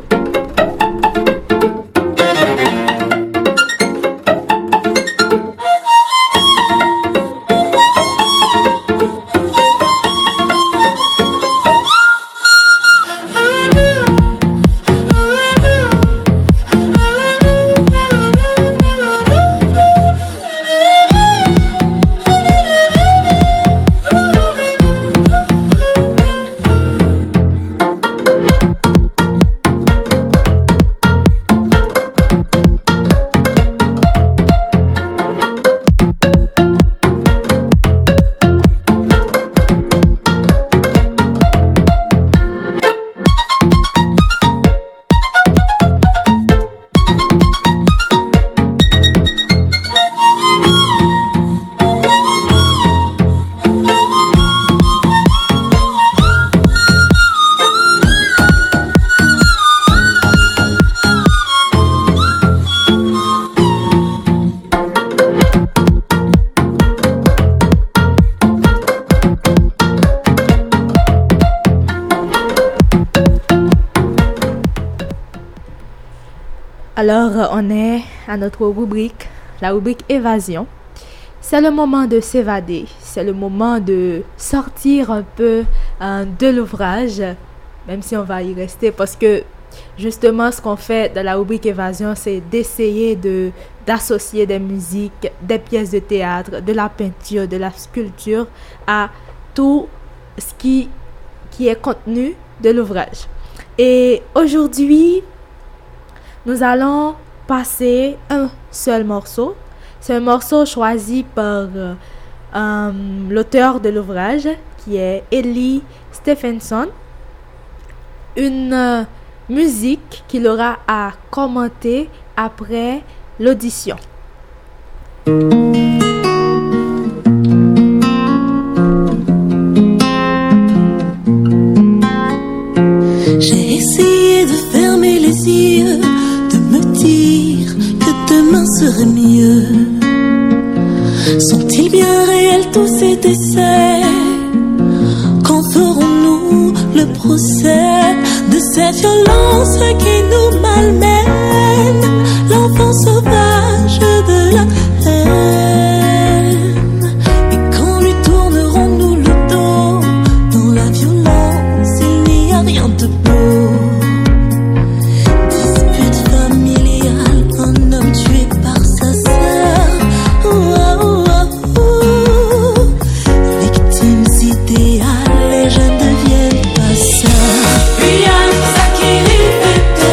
[SPEAKER 2] Alors, on est à notre rubrique, la rubrique évasion. C'est le moment de s'évader, c'est le moment de sortir un peu de l'ouvrage, même si on va y rester parce que justement ce qu'on fait dans la rubrique évasion, c'est d'essayer d'associer des musiques, des pièces de théâtre, de la peinture, de la sculpture à tout ce qui est contenu de l'ouvrage. Et aujourd'hui, nous allons passer un seul morceau. C'est un morceau choisi par l'auteur de l'ouvrage, qui est Ellie Stephenson. Une musique qu'il aura à commenter après l'audition.
[SPEAKER 7] J'ai essayé de fermer les yeux, de me dire que demain serait mieux. Sont-ils bien réels tous ces décès? Quand ferons-nous le procès de cette violence qui nous malmène, l'enfant sauvage de la haine? Et quand lui tournerons-nous le dos? Dans la violence, il n'y a rien de beau. Dispute familiale, un homme tué par sa sœur. Victimes idéales, les jeunes deviennent passeurs. Guyane, Sakiri, Beto.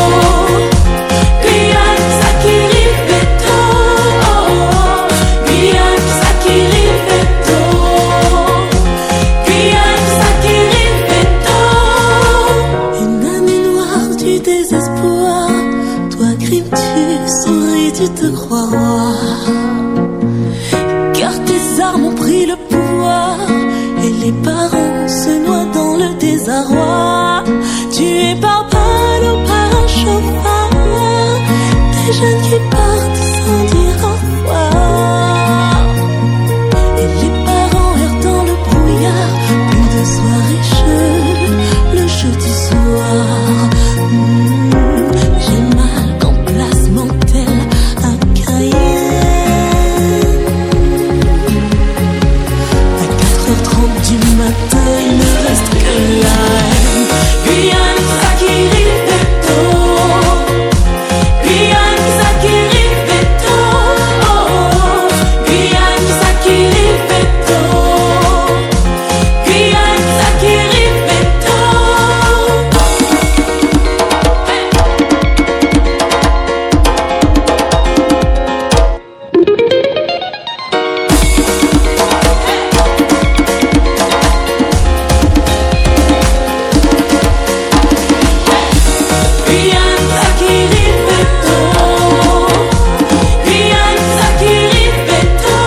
[SPEAKER 7] Guyane, Sakiri, Beto. Guyane, Sakiri, Beto. Guyane, Sakiri, Beto. Une année noire du désespoir. Toi, crime, tu souris, tu te crois roi. Car tes armes ont pris le pouvoir et les parents se noient dans le désarroi. Tués par balle ou par un chauffard, des jeunes qui partent sans dire au revoir. Et les parents errent dans le brouillard, plus de soirée chaude, le jeudi soir. J'ai mal qu'en place Mantel à Cayenne. À 4h30 du matin, il ne reste que la haine. Guyane, Sakiri, Beto. Guyane, Sakiri, Beto. Guyane, Sakiri, Beto. Guyane, Sakiri, Beto. Guyane, Sakiri, Beto. Guyane, Sakiri, Beto.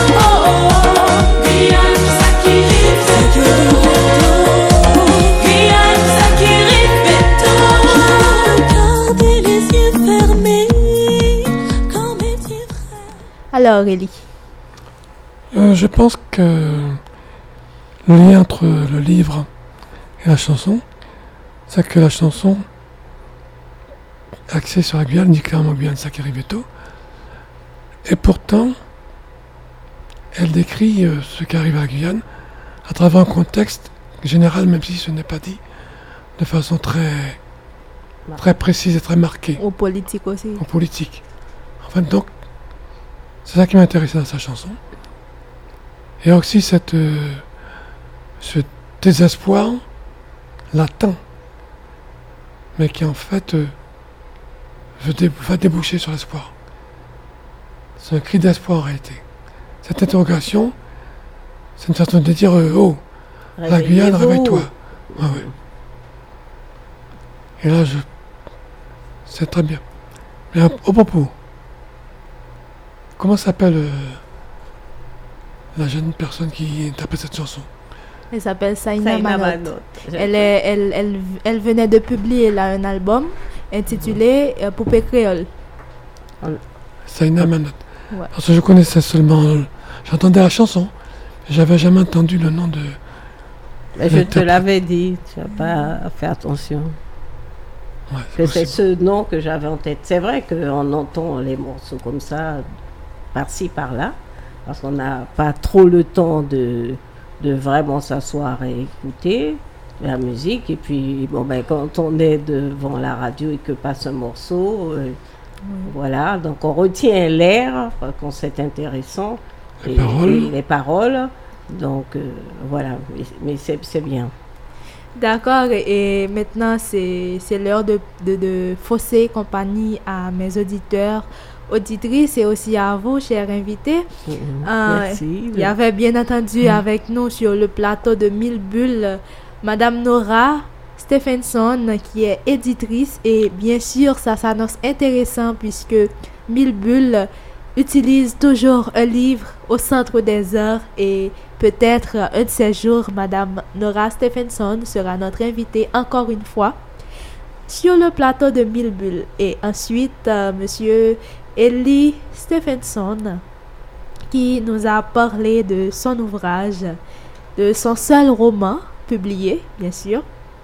[SPEAKER 7] Guyane, Sakiri, Beto. Guyane, Sakiri, Beto. Gardez les yeux fermés quand mes petits frères.
[SPEAKER 2] Alors, Ellie.
[SPEAKER 4] Je pense que le lien entre le livre et la chanson, c'est que la chanson axée sur la Guyane, dit clairement Guyane, Sakiri, Beto, et pourtant elle décrit ce qui arrive à la Guyane à travers un contexte général, même si ce n'est pas dit de façon très précise et très marquée,
[SPEAKER 2] Au politique aussi.
[SPEAKER 4] en politique. Enfin, donc, c'est ça qui m'a intéressé dans sa chanson. Et aussi ce désespoir latent, mais qui en fait va déboucher sur l'espoir. C'est un cri d'espoir en réalité. Cette interrogation, c'est une façon de dire oh, la Guyane, réveille-toi. Ouais, ouais. Et là, c'est très bien. Mais au propos, comment s'appelle la jeune personne qui interprète cette chanson?
[SPEAKER 2] Elle s'appelle Saïna
[SPEAKER 5] Saïna
[SPEAKER 2] Manot.
[SPEAKER 5] Manot.
[SPEAKER 2] Elle venait de publier là un album intitulé Poupée créole.
[SPEAKER 4] Saïna Manot.
[SPEAKER 2] Ouais.
[SPEAKER 4] Parce que je connaissais seulement, j'entendais la chanson, j'avais jamais entendu le nom de.
[SPEAKER 5] Mais je te l'avais dit, tu n'as pas fait attention. que c'est ce nom que j'avais en tête. C'est vrai qu'on entend les morceaux comme ça, par-ci, par-là, parce qu'on n'a pas trop le temps de vraiment s'asseoir et écouter la musique. Et puis, quand on est devant la radio et que passe un morceau, voilà, donc on retient l'air, quand c'est intéressant, et les paroles. Donc, voilà, mais c'est bien.
[SPEAKER 2] D'accord, et maintenant c'est l'heure de fausser compagnie à mes auditeurs, auditrices et aussi à vous, chers invités.
[SPEAKER 5] Merci.
[SPEAKER 2] Il y avait bien entendu avec nous sur le plateau de 1000 bulles, Madame Nora Stephenson, qui est éditrice, et bien sûr ça s'annonce intéressant puisque 1000 bulles utilise toujours un livre au centre des heures, et peut-être un de ces jours, Madame Nora Stephenson sera notre invitée encore une fois sur le plateau de 1000 bulles. Et ensuite, Monsieur Eli Stephenson, qui nous a parlé de son ouvrage, de son seul roman publié, bien sûr.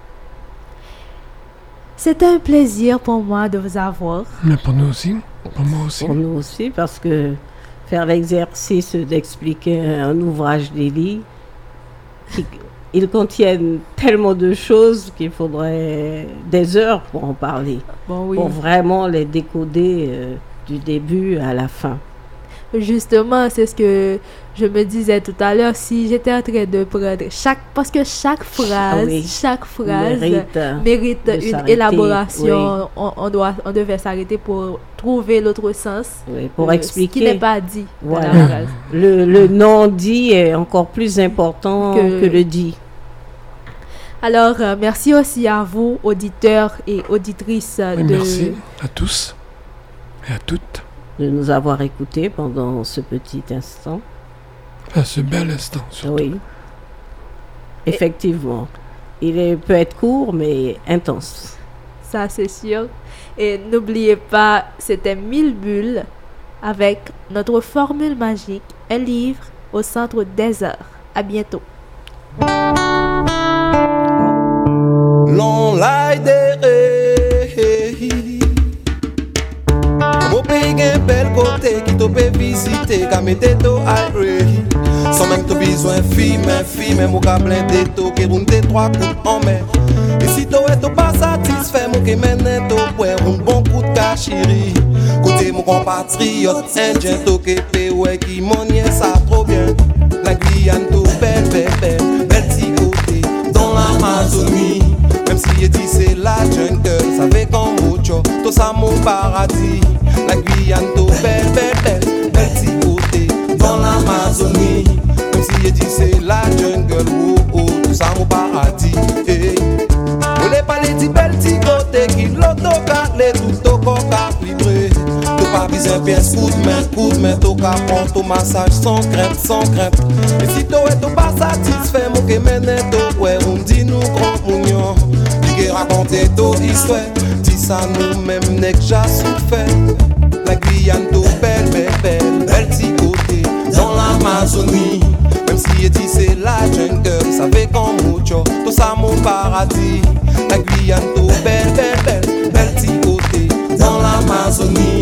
[SPEAKER 2] C'est un plaisir pour moi de vous avoir.
[SPEAKER 4] Mais pour nous aussi. Pour moi aussi.
[SPEAKER 5] Pour nous aussi, parce que faire l'exercice d'expliquer un ouvrage d'Élie, ils contiennent tellement de choses qu'il faudrait des heures pour en parler, pour vraiment les décoder du début à la fin.
[SPEAKER 2] Justement, c'est ce que je me disais tout à l'heure, si j'étais en train de prendre parce que chaque phrase mérite une élaboration. Oui. On devait s'arrêter pour trouver l'autre sens,
[SPEAKER 5] pour expliquer
[SPEAKER 2] ce qui n'est pas dit.
[SPEAKER 5] Voilà. Dans la phrase. Le non dit est encore plus important que le dit.
[SPEAKER 2] Alors, merci aussi à vous, auditeurs et auditrices.
[SPEAKER 4] Merci à tous et à toutes
[SPEAKER 5] de nous avoir écoutés pendant ce petit instant.
[SPEAKER 4] Ce bel instant, surtout.
[SPEAKER 5] Oui. Effectivement. Il peut être court, mais intense.
[SPEAKER 2] Ça, c'est sûr. Et n'oubliez pas, c'était 1000 bulles avec notre formule magique, un livre au centre des heures. À bientôt.
[SPEAKER 6] Long light mon pays gen bel côté qui te peut visiter, ka mette to aïe. Sans même te besoin fille, mais mon ka blindé to, que roule des 3 coups en main. Et si to est pas satisfait, mon que mène to, pour un bon coup de cachiri. Côté mon compatriote, indien to que pe ouais qui monnier ça trop bien. La Guyane to belle petit côté dans l'Amazonie. Même si dit c'est la jungle, ça fait comme mucho, tout ça mon paradis. La Guyane to belle petit côté dans l'Amazonie. Même si dit c'est la jungle, tout ça mon paradis. On n'est pas les petits petit côté qui l'autocale, tout au coca livré. Tout pas besoin bien coup de main, tout cas prendre ton massage sans crainte. Et si tu es pas satisfait, mon que mène to, ouais, on dit nous grand mounion. Raconter ton histoire, dis ça nous-mêmes n'est que j'ai souffert. La Guyane to belle petit côté dans l'Amazonie. Même si dit c'est la jungle, ça fait comme mucho, tout ça mon paradis. La Guyane to belle petit côté dans l'Amazonie.